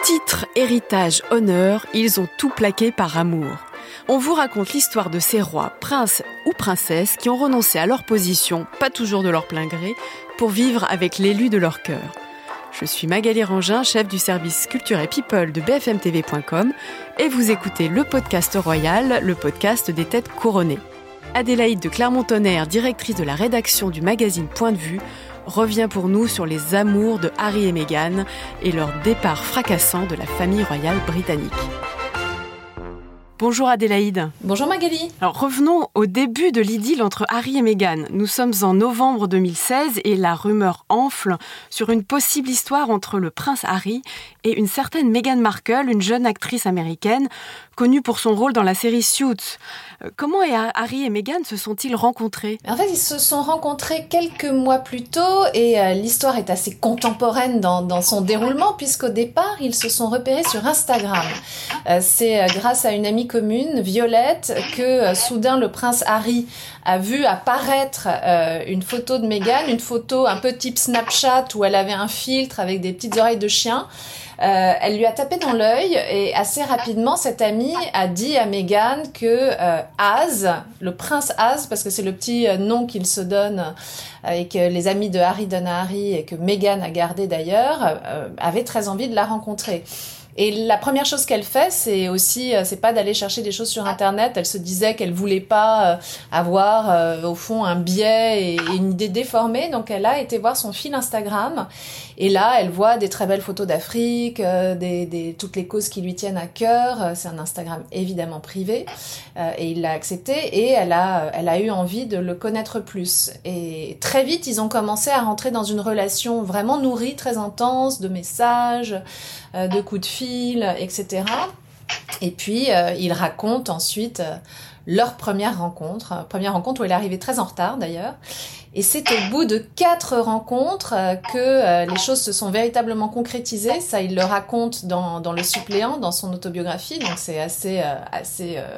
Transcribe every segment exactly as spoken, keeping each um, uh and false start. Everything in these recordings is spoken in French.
Titre, héritage, honneur, ils ont tout plaqué par amour. On vous raconte l'histoire de ces rois, princes ou princesses qui ont renoncé à leur position, pas toujours de leur plein gré, pour vivre avec l'élu de leur cœur. Je suis Magali Rangin, chef du service Culture et People de b f m t v point com et vous écoutez le podcast royal, le podcast des têtes couronnées. Adélaïde de Clermont-Tonnerre, directrice de la rédaction du magazine Point de Vue, revient pour nous sur les amours de Harry et Meghan et leur départ fracassant de la famille royale britannique. Bonjour Adélaïde. Bonjour Magali. Alors revenons au début de l'idylle entre Harry et Meghan. Nous sommes en novembre deux mille seize et la rumeur enfle sur une possible histoire entre le prince Harry et une certaine Meghan Markle, une jeune actrice américaine connue pour son rôle dans la série Suits. Comment Harry et Meghan se sont-ils rencontrés ? En fait, ils se sont rencontrés quelques mois plus tôt et euh, l'histoire est assez contemporaine dans, dans son déroulement puisqu'au départ, ils se sont repérés sur Instagram. Euh, c'est euh, grâce à une amie commune, Violette, que euh, soudain le prince Harry a vu apparaître euh, une photo de Meghan, une photo un peu type Snapchat où elle avait un filtre avec des petites oreilles de chien. Euh, elle lui a tapé dans l'œil et assez rapidement, cette amie a dit à Meghan que euh, Az, le prince Az, parce que c'est le petit euh, nom qu'il se donne euh, et que les amis de Harry donnent à Harry et que Meghan a gardé d'ailleurs, euh, avait très envie de la rencontrer. Et la première chose qu'elle fait, c'est aussi, c'est pas d'aller chercher des choses sur Internet. Elle se disait qu'elle voulait pas euh, avoir, euh, au fond, un biais et, et une idée déformée. Donc, elle a été voir son fil Instagram. Et là, elle voit des très belles photos d'Afrique, euh, des, des, toutes les causes qui lui tiennent à cœur. C'est un Instagram évidemment privé. Euh, et il l'a accepté. Et elle a, elle a eu envie de le connaître plus. Et très vite, ils ont commencé à rentrer dans une relation vraiment nourrie, très intense, de messages, euh, de coups de fil, et cetera. Et puis, euh, il raconte ensuite euh, leur première rencontre, euh, première rencontre où elle est arrivée très en retard d'ailleurs. Et c'est au bout de quatre rencontres euh, que euh, les choses se sont véritablement concrétisées. Ça, il le raconte dans, dans Le Suppléant, dans son autobiographie. Donc, c'est assez, euh, assez euh,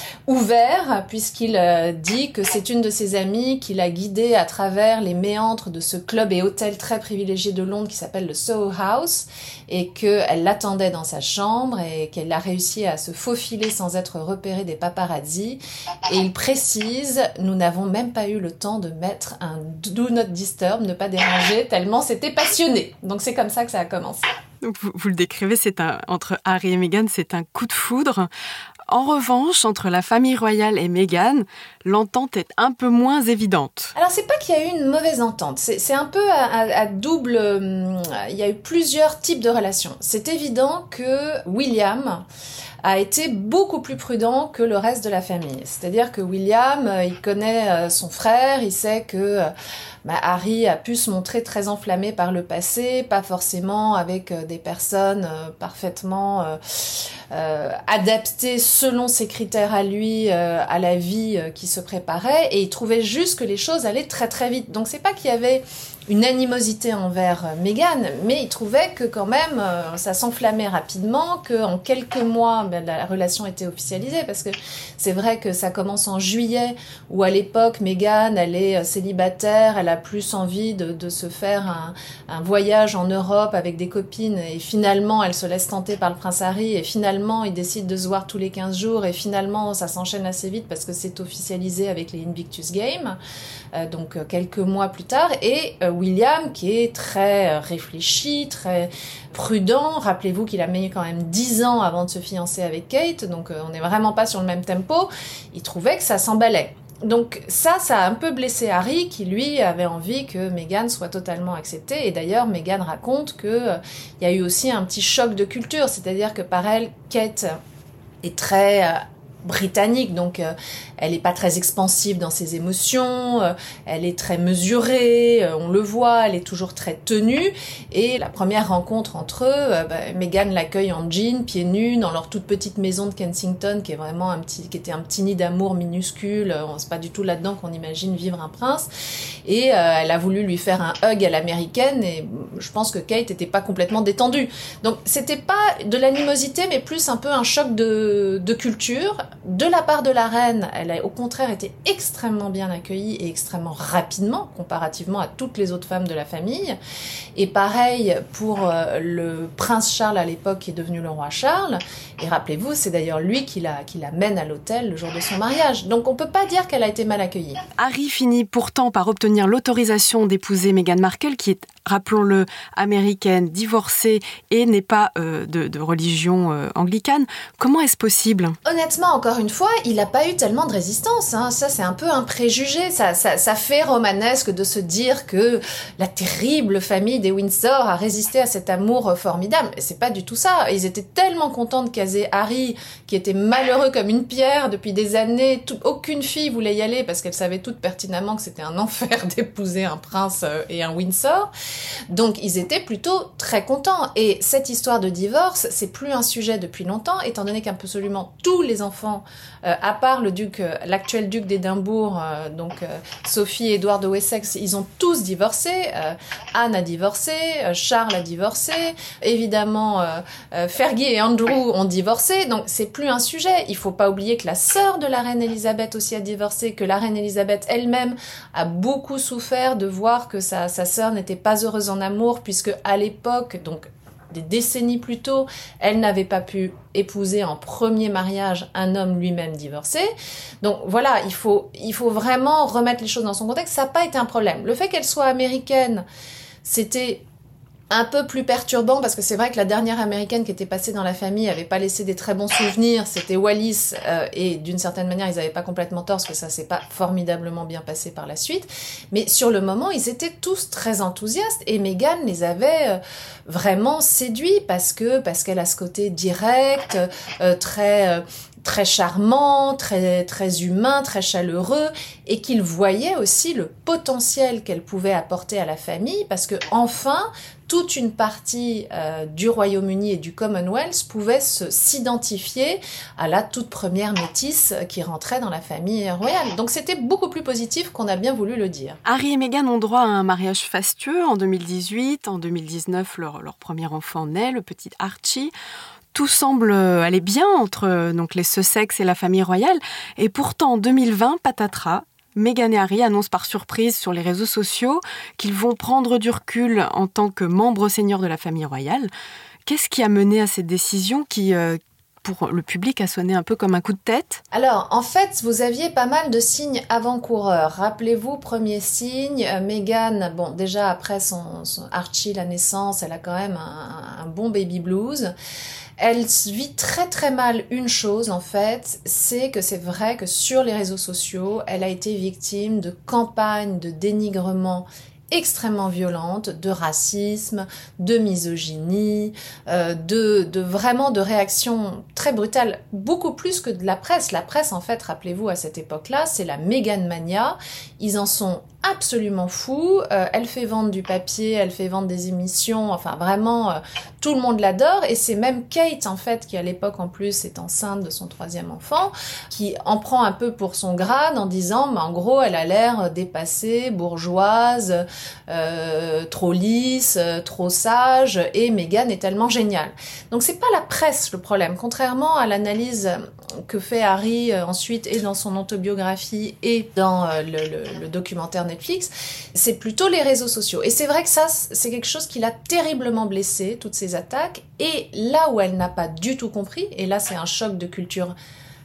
ouvert puisqu'il euh, dit que c'est une de ses amies qui l'a guidée à travers les méandres de ce club et hôtel très privilégié de Londres qui s'appelle le Soho House et qu'elle l'attendait dans sa chambre et qu'elle a réussi à se faufiler sans être repérée des paparazzi. Et il précise, nous n'avons même pas eu le temps de mettre un do not disturb, ne pas déranger, tellement c'était passionné. Donc c'est comme ça que ça a commencé. Donc vous, vous le décrivez, c'est un, entre Harry et Meghan, c'est un coup de foudre. En revanche, entre la famille royale et Meghan, l'entente est un peu moins évidente. Alors, c'est pas qu'il y a eu une mauvaise entente. C'est, c'est un peu à, à, à double... Euh, il y a eu plusieurs types de relations. C'est évident que William a été beaucoup plus prudent que le reste de la famille. C'est-à-dire que William, euh, il connaît euh, son frère, il sait que euh, bah, Harry a pu se montrer très enflammé par le passé, pas forcément avec euh, des personnes euh, parfaitement euh, euh, adaptées selon ses critères à lui, euh, à la vie euh, qui se préparait, et il trouvait juste que les choses allaient très très vite. Donc c'est pas qu'il y avait une animosité envers euh, Meghan, mais il trouvait que quand même euh, ça s'enflammait rapidement, qu'en quelques mois ben, la relation était officialisée, parce que c'est vrai que ça commence en juillet, où à l'époque Meghan elle est euh, célibataire, elle a plus envie de, de se faire un, un voyage en Europe avec des copines, et finalement elle se laisse tenter par le prince Harry, et finalement ils décident de se voir tous les quinze jours, et finalement ça s'enchaîne assez vite parce que c'est officialisé avec les Invictus Games, euh, donc euh, quelques mois plus tard, et euh, William qui est très réfléchi, très prudent. Rappelez-vous qu'il a mis quand même dix ans avant de se fiancer avec Kate, donc euh, on n'est vraiment pas sur le même tempo. Il trouvait que ça s'emballait. Donc ça, ça a un peu blessé Harry qui lui avait envie que Meghan soit totalement acceptée. Et d'ailleurs, Meghan raconte que euh, il y a eu aussi un petit choc de culture, c'est-à-dire que par elle, Kate est très... Euh, britannique, donc euh, elle n'est pas très expansive dans ses émotions, euh, elle est très mesurée, euh, on le voit, elle est toujours très tenue, et la première rencontre entre eux, euh, bah, Meghan l'accueille en jean, pieds nus, dans leur toute petite maison de Kensington, qui est vraiment un petit, qui était un petit nid d'amour minuscule, euh, c'est pas du tout là-dedans qu'on imagine vivre un prince, et euh, elle a voulu lui faire un hug à l'américaine, et je pense que Kate était pas complètement détendue. Donc c'était pas de l'animosité, mais plus un peu un choc de, de culture. de la part de la reine, elle a au contraire été extrêmement bien accueillie et extrêmement rapidement, comparativement à toutes les autres femmes de la famille. Et pareil pour euh, le prince Charles à l'époque, qui est devenu le roi Charles. Et rappelez-vous, c'est d'ailleurs lui qui la, qui la mène à l'autel le jour de son mariage. Donc on peut pas dire qu'elle a été mal accueillie. Harry finit pourtant par obtenir l'autorisation d'épouser Meghan Markle, qui est, rappelons-le, américaine, divorcée et n'est pas euh, de, de religion euh, anglicane. Comment est-ce possible ? Honnêtement, encore une fois, il n'a pas eu tellement de résistance. Hein. Ça, c'est un peu un préjugé. Ça, ça, ça fait romanesque de se dire que la terrible famille des Windsor a résisté à cet amour formidable. Et c'est pas du tout ça. Ils étaient tellement contents de caser Harry, qui était malheureux comme une pierre depuis des années. Tout, aucune fille voulait y aller parce qu'elle savait toute pertinemment que c'était un enfer d'épouser un prince et un Windsor. Donc, ils étaient plutôt très contents. Et cette histoire de divorce, c'est plus un sujet depuis longtemps, étant donné qu'absolument tous les enfants, euh, à part le duc, euh, l'actuel duc d'Édimbourg, euh, donc euh, Sophie et Édouard de Wessex, ils ont tous divorcé. Euh, Anne a divorcé, euh, Charles a divorcé, évidemment euh, euh, Fergie et Andrew ont divorcé. Donc c'est plus un sujet. Il faut pas oublier que la sœur de la reine Elisabeth aussi a divorcé, que la reine Elisabeth elle-même a beaucoup souffert de voir que sa, sa sœur n'était pas heureuse en amour, puisque à l'époque, donc des décennies plus tôt, elle n'avait pas pu épouser en premier mariage un homme lui-même divorcé. Donc voilà, il faut, il faut vraiment remettre les choses dans son contexte. Ça n'a pas été un problème. Le fait qu'elle soit américaine, c'était un peu plus perturbant, parce que c'est vrai que la dernière américaine qui était passée dans la famille avait pas laissé des très bons souvenirs, c'était Wallis, euh, et d'une certaine manière ils avaient pas complètement tort, parce que ça s'est pas formidablement bien passé par la suite, mais sur le moment ils étaient tous très enthousiastes, et Meghan les avait euh, vraiment séduits, parce que parce qu'elle a ce côté direct, euh, très euh, très charmant, très, très humain, très chaleureux, et qu'il voyait aussi le potentiel qu'elle pouvait apporter à la famille, parce que enfin, toute une partie euh, du Royaume-Uni et du Commonwealth pouvait se, s'identifier à la toute première métisse qui rentrait dans la famille royale. Donc c'était beaucoup plus positif qu'on a bien voulu le dire. Harry et Meghan ont droit à un mariage fastueux en deux mille dix-huit. En deux mille dix-neuf, leur, leur premier enfant naît, le petit Archie. Tout semble aller bien entre donc, les Sussex et la famille royale. Et pourtant, en deux mille vingt, patatras, Meghan et Harry annoncent par surprise sur les réseaux sociaux qu'ils vont prendre du recul en tant que membres seniors de la famille royale. Qu'est-ce qui a mené à cette décision qui, euh, pour le public, a sonné un peu comme un coup de tête ? Alors, en fait, vous aviez pas mal de signes avant-coureurs. Rappelez-vous, premier signe, euh, Meghan, bon, déjà après son, son Archie, la naissance, elle a quand même un, un bon baby blues. Elle vit très très mal une chose, en fait, c'est que c'est vrai que sur les réseaux sociaux, elle a été victime de campagnes de dénigrement extrêmement violentes, de racisme, de misogynie, euh, de, de vraiment de réactions très brutales, beaucoup plus que de la presse. La presse, en fait, rappelez-vous, à cette époque-là, c'est la Meghan mania. Ils en sont absolument fous. Euh, elle fait vendre du papier, elle fait vendre des émissions, enfin vraiment, euh, tout le monde l'adore. Et c'est même Kate, en fait, qui à l'époque, en plus, est enceinte de son troisième enfant, qui en prend un peu pour son grade en disant, bah, en gros, elle a l'air dépassée, bourgeoise, Euh, trop lisse, euh, trop sage, et Meghan est tellement géniale. Donc c'est pas la presse le problème, contrairement à l'analyse que fait Harry euh, ensuite et dans son autobiographie et dans euh, le, le, le documentaire Netflix, c'est plutôt les réseaux sociaux. Et c'est vrai que ça, c'est quelque chose qui l'a terriblement blessée, toutes ces attaques, et là où elle n'a pas du tout compris, et là c'est un choc de culture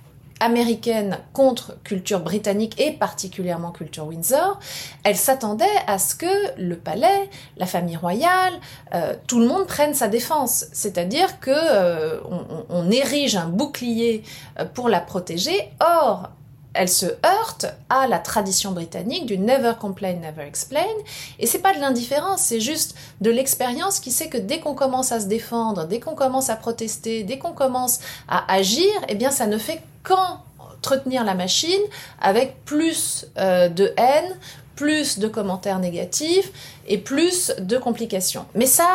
américaine contre culture britannique et particulièrement culture Windsor, elle s'attendait à ce que le palais, la famille royale, euh, tout le monde prenne sa défense. C'est-à-dire que euh, on, on érige un bouclier pour la protéger. Or, elle se heurte à la tradition britannique du never complain, never explain. Et c'est pas de l'indifférence, c'est juste de l'expérience qui sait que dès qu'on commence à se défendre, dès qu'on commence à protester, dès qu'on commence à agir, eh bien ça ne fait qu'entretenir la machine avec plus euh, de haine, plus de commentaires négatifs et plus de complications. Mais ça,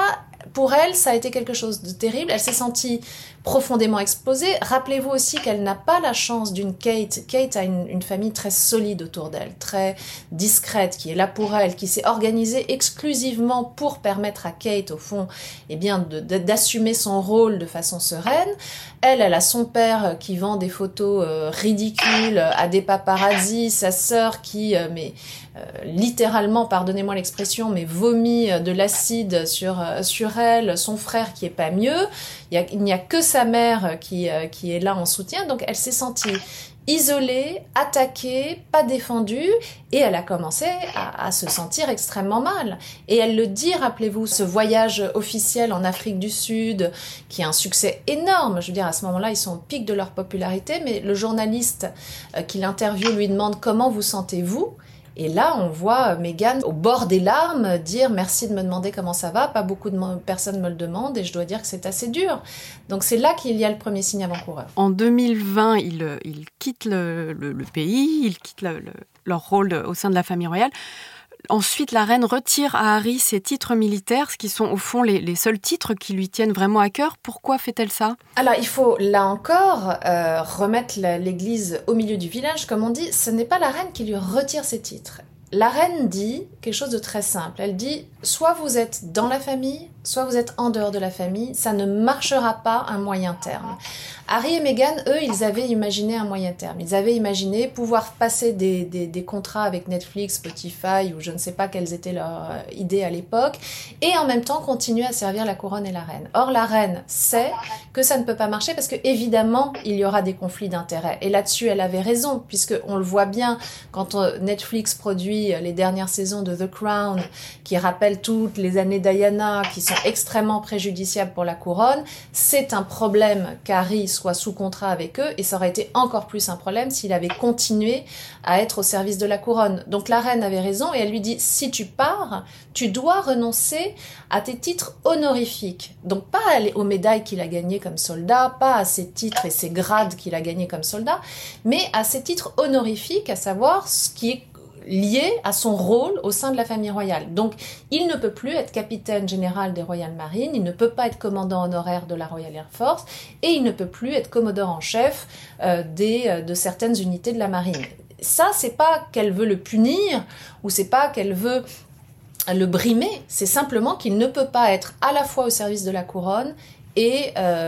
pour elle, ça a été quelque chose de terrible. Elle s'est sentie profondément exposée. Rappelez-vous aussi qu'elle n'a pas la chance d'une Kate. Kate a une, une famille très solide autour d'elle, très discrète, qui est là pour elle, qui s'est organisée exclusivement pour permettre à Kate, au fond, eh bien, de, de, d'assumer son rôle de façon sereine. Elle, elle a son père qui vend des photos euh, ridicules à des paparazzis, sa sœur qui, euh, mais euh, littéralement, pardonnez-moi l'expression, mais vomit de l'acide sur euh, sur elle, son frère qui est pas mieux. Il y a, il n'y a que sa mère qui euh, qui est là en soutien. Donc, elle s'est sentie isolée, attaquée, pas défendue, et elle a commencé à, à se sentir extrêmement mal. Et elle le dit, rappelez-vous, ce voyage officiel en Afrique du Sud, qui a un succès énorme. Je veux dire, à ce moment-là, ils sont au pic de leur popularité, mais le journaliste euh, qui l'interviewe lui demande « Comment vous sentez-vous ?» Et là, on voit Meghan au bord des larmes dire « Merci de me demander comment ça va, pas beaucoup de mo- personnes me le demandent et je dois dire que c'est assez dur. » Donc c'est là qu'il y a le premier signe avant-coureur. En deux mille vingt, ils, ils quittent le, le, le pays, ils quittent le, le, leur rôle de, au sein de la famille royale. Ensuite, la reine retire à Harry ses titres militaires, ce qui sont au fond les, les seuls titres qui lui tiennent vraiment à cœur. Pourquoi fait-elle ça ? Alors, il faut, là encore, euh, remettre la, l'église au milieu du village. Comme on dit, ce n'est pas la reine qui lui retire ses titres. La reine dit quelque chose de très simple. Elle dit, soit vous êtes dans la famille, soit vous êtes en dehors de la famille. Ça ne marchera pas un moyen terme. Harry et Meghan, eux, ils avaient imaginé un moyen terme. Ils avaient imaginé pouvoir passer des, des, des contrats avec Netflix, Spotify, ou je ne sais pas quelles étaient leurs idées à l'époque, et en même temps continuer à servir la couronne et la reine. Or, la reine sait que ça ne peut pas marcher parce que, évidemment, il y aura des conflits d'intérêts. Et là-dessus, elle avait raison, puisqu'on le voit bien quand Netflix produit les dernières saisons de The Crown, qui rappellent toutes les années Diana, qui sont extrêmement préjudiciables pour la couronne. C'est un problème qu'Harry soit sous contrat avec eux, et ça aurait été encore plus un problème s'il avait continué à être au service de la couronne. Donc la reine avait raison, et elle lui dit, si tu pars, tu dois renoncer à tes titres honorifiques. Donc pas aux médailles qu'il a gagnées comme soldat, pas à ses titres et ses grades qu'il a gagnés comme soldat, mais à ses titres honorifiques, à savoir ce qui est lié à son rôle au sein de la famille royale. Donc, il ne peut plus être capitaine général des Royal Marines, il ne peut pas être commandant honoraire de la Royal Air Force, et il ne peut plus être commodore en chef euh, des, euh, de certaines unités de la marine. Ça, c'est pas qu'elle veut le punir, ou c'est pas qu'elle veut le brimer, c'est simplement qu'il ne peut pas être à la fois au service de la couronne et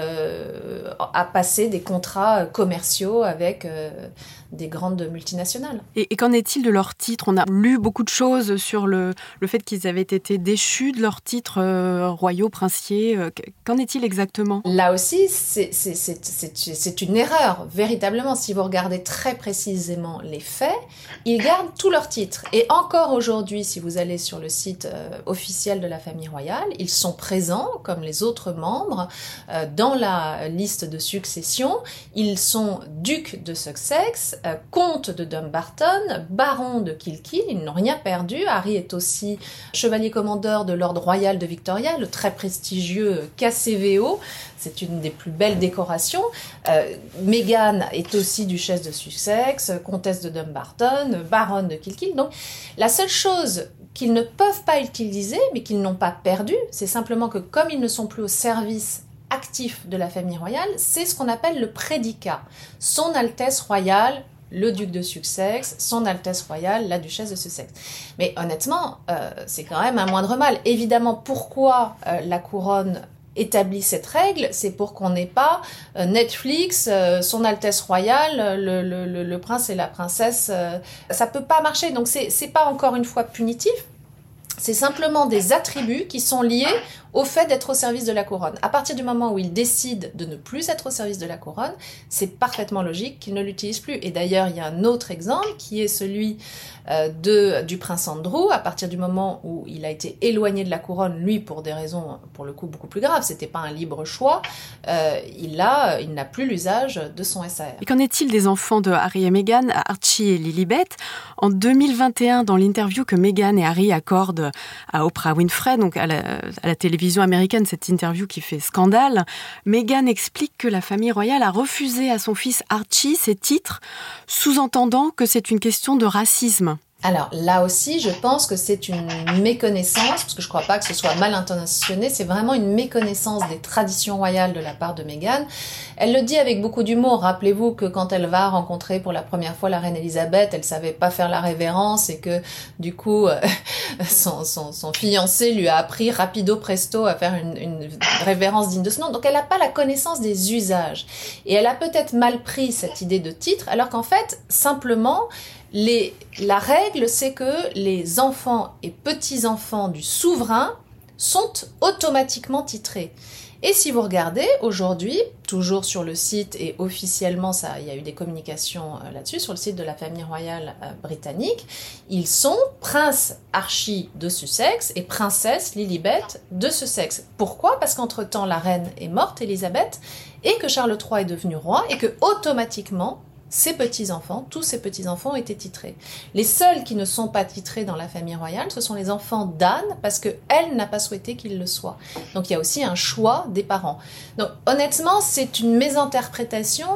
euh, à passer des contrats commerciaux avec euh, des grandes multinationales. Et, et qu'en est-il de leurs titres ? On a lu beaucoup de choses sur le, le fait qu'ils avaient été déchus de leurs titres euh, royaux, princiers. Euh, qu'en est-il exactement ? Là aussi, c'est, c'est, c'est, c'est, c'est une erreur, véritablement. Si vous regardez très précisément les faits, ils gardent tous leurs titres. Et encore aujourd'hui, si vous allez sur le site euh, officiel de la famille royale, ils sont présents, comme les autres membres, euh, dans la liste de succession. Ils sont ducs de Sussex, euh, comte de Dumbarton, baron de Kilkeel, ils n'ont rien perdu. Harry est aussi chevalier commandeur de l'ordre royal de Victoria, le très prestigieux K C V O, c'est une des plus belles décorations. Euh, Meghan est aussi duchesse de Sussex, comtesse de Dumbarton, baronne de Kilkeel. Donc la seule chose qu'ils ne peuvent pas utiliser, mais qu'ils n'ont pas perdu, c'est simplement que comme ils ne sont plus au service actif de la famille royale, c'est ce qu'on appelle le prédicat. Son Altesse royale, le duc de Sussex, son Altesse royale, la duchesse de Sussex. Mais honnêtement, euh, c'est quand même un moindre mal. Évidemment, pourquoi euh, la couronne établit cette règle, c'est pour qu'on n'ait pas euh, Netflix, euh, son Altesse royale, le, le, le, le prince et la princesse. Euh, ça peut pas marcher. Donc c'est, c'est pas encore une fois punitif. C'est simplement des attributs qui sont liés au fait d'être au service de la couronne. À partir du moment où il décide de ne plus être au service de la couronne, c'est parfaitement logique qu'il ne l'utilise plus. Et d'ailleurs, il y a un autre exemple qui est celui euh, de, du prince Andrew. À partir du moment où il a été éloigné de la couronne, lui, pour des raisons, pour le coup, beaucoup plus graves, c'était pas un libre choix, euh, il, a, il n'a plus l'usage de son S A R. Et qu'en est-il des enfants de Harry et Meghan, Archie et Lilibet ? En deux mille vingt et un, dans l'interview que Meghan et Harry accordent à Oprah Winfrey, donc à la, à la télévision américaine, cette interview qui fait scandale, Meghan explique que la famille royale a refusé à son fils Archie ses titres, sous-entendant que c'est une question de racisme. Alors là aussi, je pense que c'est une méconnaissance, parce que je ne crois pas que ce soit mal intentionné, c'est vraiment une méconnaissance des traditions royales de la part de Meghan. Elle le dit avec beaucoup d'humour. Rappelez-vous que quand elle va rencontrer pour la première fois la reine Elisabeth, elle savait pas faire la révérence et que du coup, euh, son, son, son fiancé lui a appris rapido presto à faire une, une révérence digne de ce nom. Donc elle n'a pas la connaissance des usages. Et elle a peut-être mal pris cette idée de titre, alors qu'en fait, simplement, Les, la règle, c'est que les enfants et petits-enfants du souverain sont automatiquement titrés. Et si vous regardez, aujourd'hui, toujours sur le site, et officiellement, ça, il y a eu des communications euh, là-dessus, sur le site de la famille royale euh, britannique, ils sont prince Archie de Sussex et princesse Lilibet de Sussex. Pourquoi ? Parce qu'entre-temps, la reine est morte, Élisabeth, et que Charles trois est devenu roi, et que automatiquement, ses petits-enfants, tous ses petits-enfants ont été titrés. Les seuls qui ne sont pas titrés dans la famille royale, ce sont les enfants d'Anne, parce qu'elle n'a pas souhaité qu'ils le soient. Donc il y a aussi un choix des parents. Donc honnêtement, c'est une mésinterprétation.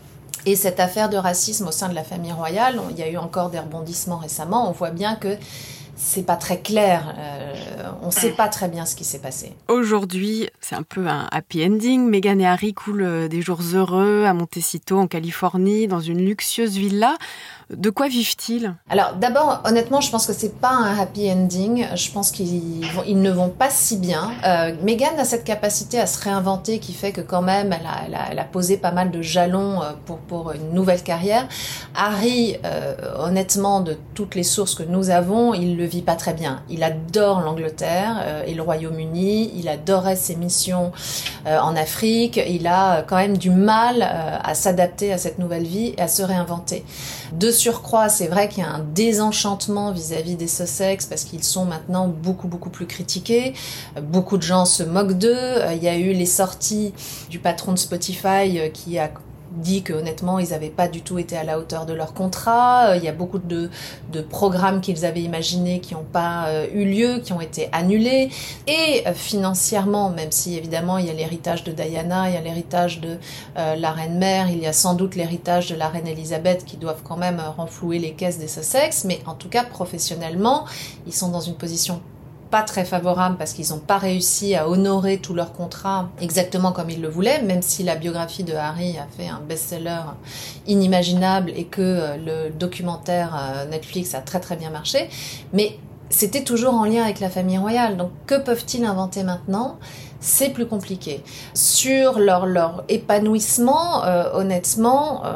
Et cette affaire de racisme au sein de la famille royale, il y a eu encore des rebondissements récemment, on voit bien que c'est pas très clair, euh, on sait pas très bien ce qui s'est passé. Aujourd'hui, c'est un peu un happy ending. Meghan et Harry coulent des jours heureux à Montecito, en Californie, dans une luxueuse villa. De quoi vivent-ils ? Alors d'abord, honnêtement, je pense que c'est pas un happy ending. Je pense qu'ils vont, ils ne vont pas si bien. Euh, Meghan a cette capacité à se réinventer qui fait que quand même, elle a, elle a, elle a posé pas mal de jalons pour, pour une nouvelle carrière. Harry, euh, honnêtement, de toutes les sources que nous avons, il le vit pas très bien. Il adore l'Angleterre euh, et le Royaume-Uni. Il adorait ses missions euh, en Afrique. Il a quand même du mal euh, à s'adapter à cette nouvelle vie et à se réinventer. De surcroît, c'est vrai qu'il y a un désenchantement vis-à-vis des Sussex parce qu'ils sont maintenant beaucoup beaucoup plus critiqués. Beaucoup de gens se moquent d'eux. Il y a eu les sorties du patron de Spotify qui a dit que honnêtement ils n'avaient pas du tout été à la hauteur de leur contrat. Il y a beaucoup de, de programmes qu'ils avaient imaginés qui n'ont pas euh, eu lieu, qui ont été annulés. Et euh, financièrement, même si évidemment il y a l'héritage de Diana, il y a l'héritage de euh, la reine mère, il y a sans doute l'héritage de la reine Elisabeth qui doivent quand même renflouer les caisses des Sussex, mais en tout cas professionnellement, ils sont dans une position pas très favorable parce qu'ils n'ont pas réussi à honorer tous leurs contrats exactement comme ils le voulaient, même si la biographie de Harry a fait un best-seller inimaginable et que le documentaire Netflix a très très bien marché, mais c'était toujours en lien avec la famille royale. Donc que peuvent-ils inventer maintenant ? C'est plus compliqué. Sur leur, leur épanouissement, euh, honnêtement, euh,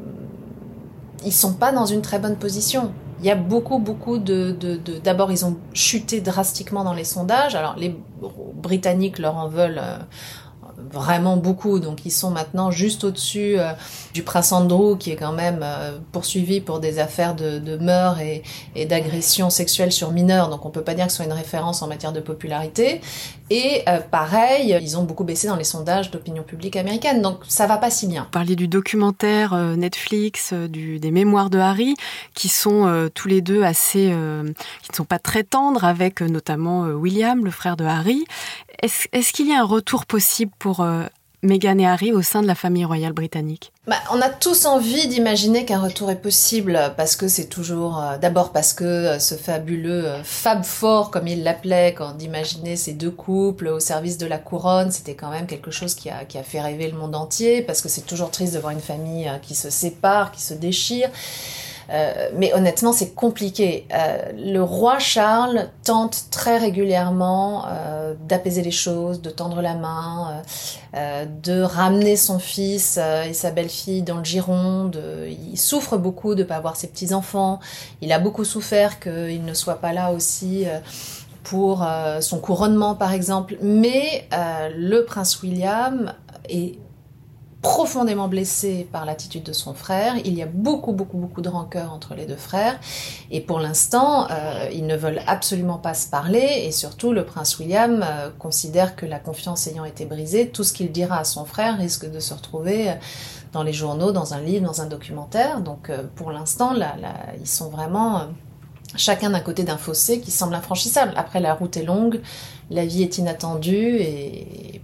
ils sont pas dans une très bonne position. Il y a beaucoup, beaucoup de, de, de... D'abord, ils ont chuté drastiquement dans les sondages. Alors, les Britanniques leur en veulent euh, vraiment beaucoup. Donc, ils sont maintenant juste au-dessus euh, du prince Andrew, qui est quand même euh, poursuivi pour des affaires de, de meurtres et, et d'agressions sexuelles sur mineurs. Donc, on peut pas dire que ce soit une référence en matière de popularité. Et euh, pareil, ils ont beaucoup baissé dans les sondages d'opinion publique américaine. Donc, ça va pas si bien. Vous parliez du documentaire euh, Netflix, euh, du, des mémoires de Harry, qui sont euh, tous les deux assez... Euh, qui ne sont pas très tendres, avec euh, notamment euh, William, le frère de Harry. Est-ce, est-ce qu'il y a un retour possible pour euh, Meghan et Harry au sein de la famille royale britannique ? Bah, on a tous envie d'imaginer qu'un retour est possible parce que c'est toujours... Euh, d'abord parce que euh, ce fabuleux euh, Fab Four, comme il l'appelait, quand d'imaginer ces deux couples au service de la couronne, c'était quand même quelque chose qui a, qui a fait rêver le monde entier, parce que c'est toujours triste de voir une famille euh, qui se sépare, qui se déchire. Euh, mais honnêtement, c'est compliqué. Euh, le roi Charles tente très régulièrement euh, d'apaiser les choses, de tendre la main, euh, euh, de ramener son fils euh, et sa belle-fille dans le giron. De... Il souffre beaucoup de ne pas avoir ses petits-enfants. Il a beaucoup souffert qu'il ne soit pas là aussi euh, pour euh, son couronnement, par exemple. Mais euh, le prince William est profondément blessé par l'attitude de son frère. Il y a beaucoup, beaucoup, beaucoup de rancœur entre les deux frères. Et pour l'instant, euh, ils ne veulent absolument pas se parler. Et surtout, le prince William euh, considère que la confiance ayant été brisée, tout ce qu'il dira à son frère risque de se retrouver dans les journaux, dans un livre, dans un documentaire. Donc, euh, pour l'instant, là, là, ils sont vraiment... Euh, chacun d'un côté d'un fossé qui semble infranchissable. Après, la route est longue, la vie est inattendue et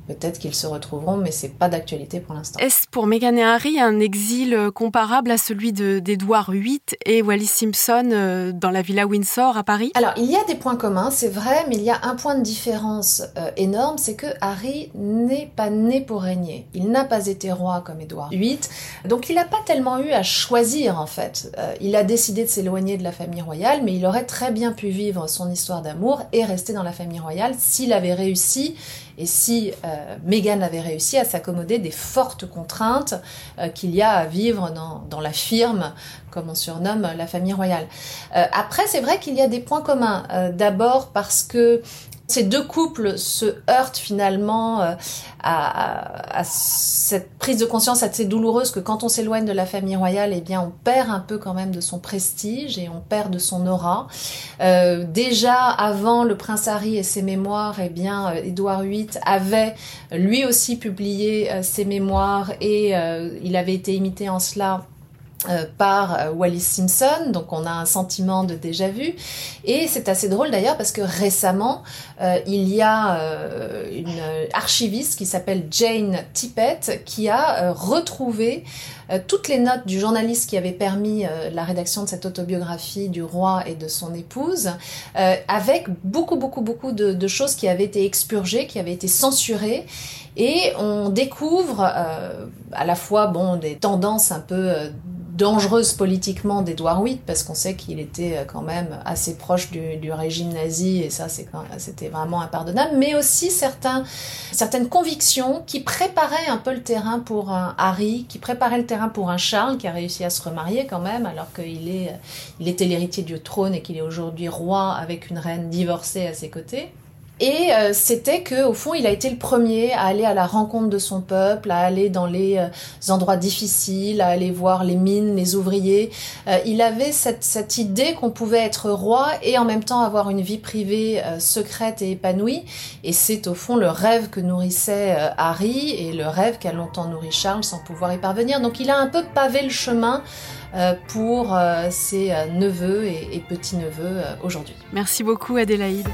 peut-être qu'ils se retrouveront, mais c'est pas d'actualité pour l'instant. Est-ce pour Meghan et Harry un exil comparable à celui de, d'Édouard huit et Wallis Simpson euh, dans la Villa Windsor à Paris ? Alors, il y a des points communs, c'est vrai, mais il y a un point de différence euh, énorme, c'est que Harry n'est pas né pour régner. Il n'a pas été roi comme Édouard huit, donc il n'a pas tellement eu à choisir en fait. Euh, il a décidé de s'éloigner de la famille royale, mais il aurait très bien pu vivre son histoire d'amour et rester dans la famille royale s'il avait réussi et si euh, Meghan avait réussi à s'accommoder des fortes contraintes euh, qu'il y a à vivre dans, dans la firme, comme on surnomme la famille royale. Euh, après, c'est vrai qu'il y a des points communs. Euh, d'abord parce que ces deux couples se heurtent finalement euh, à, à, à cette prise de conscience assez douloureuse que quand on s'éloigne de la famille royale, eh bien on perd un peu quand même de son prestige et on perd de son aura. Euh, déjà avant le prince Harry et ses mémoires, eh bien euh, Édouard huit avait lui aussi publié euh, ses mémoires et euh, il avait été imité en cela Euh, par euh, Wallis Simpson, donc on a un sentiment de déjà-vu, et c'est assez drôle d'ailleurs parce que récemment euh, il y a euh, une archiviste qui s'appelle Jane Tippett qui a euh, retrouvé euh, toutes les notes du journaliste qui avait permis euh, la rédaction de cette autobiographie du roi et de son épouse, euh, avec beaucoup beaucoup beaucoup de, de choses qui avaient été expurgées, qui avaient été censurées. Et on découvre euh, à la fois bon, des tendances un peu euh, dangereuses politiquement d'Édouard huit, parce qu'on sait qu'il était quand même assez proche du, du régime nazi, et ça c'est quand, c'était vraiment impardonnable, mais aussi certains, certaines convictions qui préparaient un peu le terrain pour un Harry, qui préparaient le terrain pour un Charles, qui a réussi à se remarier quand même, alors qu'il est, il était l'héritier du trône et qu'il est aujourd'hui roi avec une reine divorcée à ses côtés. Et euh, c'était que au fond, il a été le premier à aller à la rencontre de son peuple, à aller dans les euh, endroits difficiles, à aller voir les mines, les ouvriers. Euh, il avait cette, cette idée qu'on pouvait être roi et en même temps avoir une vie privée euh, secrète et épanouie. Et c'est au fond le rêve que nourrissait euh, Harry et le rêve qu'a longtemps nourri Charles sans pouvoir y parvenir. Donc il a un peu pavé le chemin euh, pour euh, ses euh, neveux et, et petits-neveux euh, aujourd'hui. Merci beaucoup Adélaïde.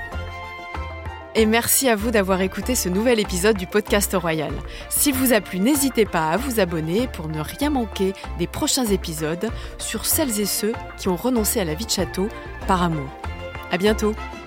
Et merci à vous d'avoir écouté ce nouvel épisode du Podcast Royal. S'il vous a plu, n'hésitez pas à vous abonner pour ne rien manquer des prochains épisodes sur celles et ceux qui ont renoncé à la vie de château par amour. À bientôt!